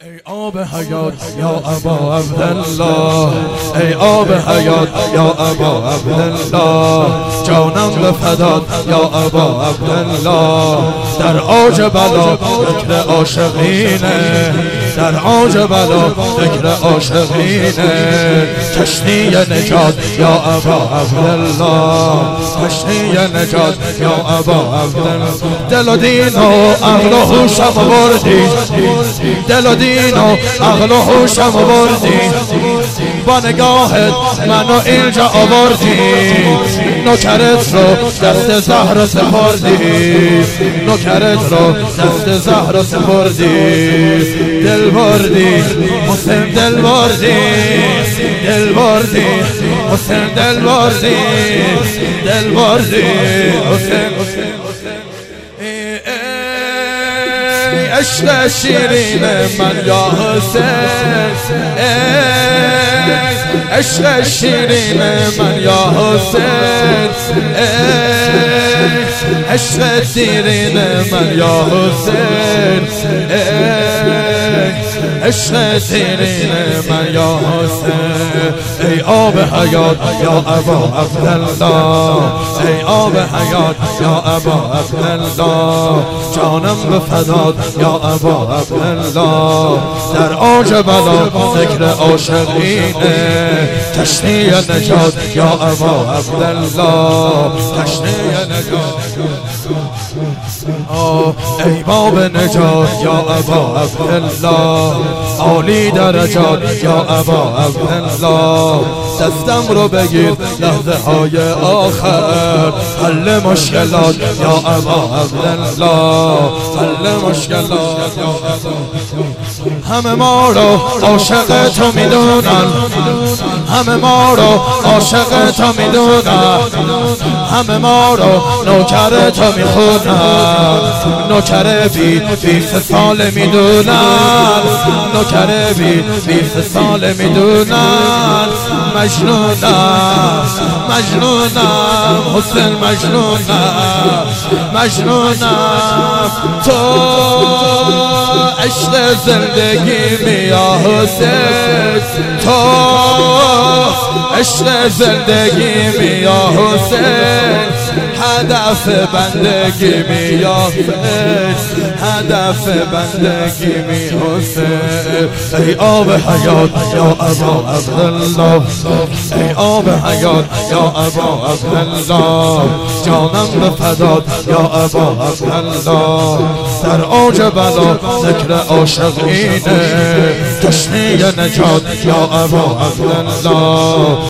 ای آب حیات یا ابا عبدالله، ای آب حیات یا ابا عبدالله، جانم به فدات یا ابا عبدالله. در اوج بلا فکر عاشقینه، در اوج بلا فکر عاشقینه. کشتی نجات یا ابا عبدالله، کشتی نجات یا ابا عبدالله. دل و دین و عقل و هوشم بردی، دل و دین و عقل و هوشم بردی، با نگاهت منو اینجا آوردی. نوکرت رو دست زهر سپردی، نوکرت رو دست زهر سپردی. دل بردی حسین، دل بردی، دل بردی حسین، دل بردی، دل بردی حسین. عشق شیرین من یا حسین، عشق شیرین من یا حسین، عشق دیرین من یا حسین، عشق دیرین من یا حسین. ای آب حیات یا ابا عبدالله، ای آب حیات یا ابا عبدالله، جانم به فدات یا ابا عبدالله. در اوج بلا فکر عاشقینه، کشتی نجات یا ابا عبدالله، کشتی نجات. ای باب نجات یا ابا عبدالله، عالی درجات یا ابا عبدالله. دستم رو بگیر لحظه های آخر، حل مشکلات یا ابا عبدالله، حل مشکلات یا ابا. همه ما رو عاشق تو میدونن، همه ما رو عاشق تو میدونن، همه ما رو نوکر تو میخونن. نوکر 20 سال میدونن، نوکر 20 سال میدونن. مجنونم، مجنونم حسین، مجنونم، مجنونم. تو عشق زندگی می یا حسین، تو عشق زندگی می یا حسین. هدف بندگی می یا حسین، هدف بندگی می حسین. ای آب حیات یا ابا عبدالله، ای آب حیات یا ابا عبدالله، جانم به فدات یا ابا عبدالله. در اوج بلا ذکر عاشقینه، کشتی نجات یا ابا عبدالله.